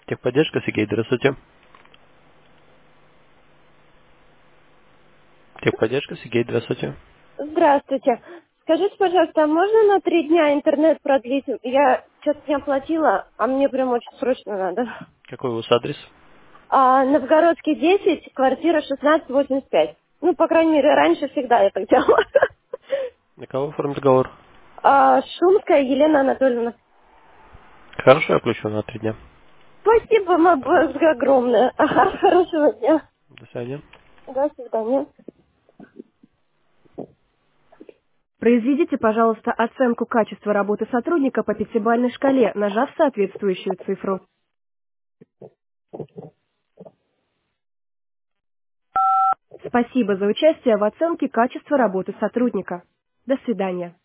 Техподдержка, Сергей, здравствуйте. Техподдержка, Сергей, здравствуйте. Здравствуйте. Скажите, пожалуйста, а можно на 3 дня интернет продлить? Я что-то не оплатила, а мне прям очень срочно надо. Какой у вас адрес? Новгородский 10, квартира 1685. Ну, по крайней мере, раньше всегда я так делала. На кого оформить договор? Шумская Елена Анатольевна. Хорошо, я включу на 3 дня. Спасибо вам Пожалуйста. огромное. Ага, хорошего дня. До свидания. До свидания. Произведите, пожалуйста, оценку качества работы сотрудника по пятибалльной шкале, нажав соответствующую цифру. Спасибо за участие в оценке качества работы сотрудника. До свидания.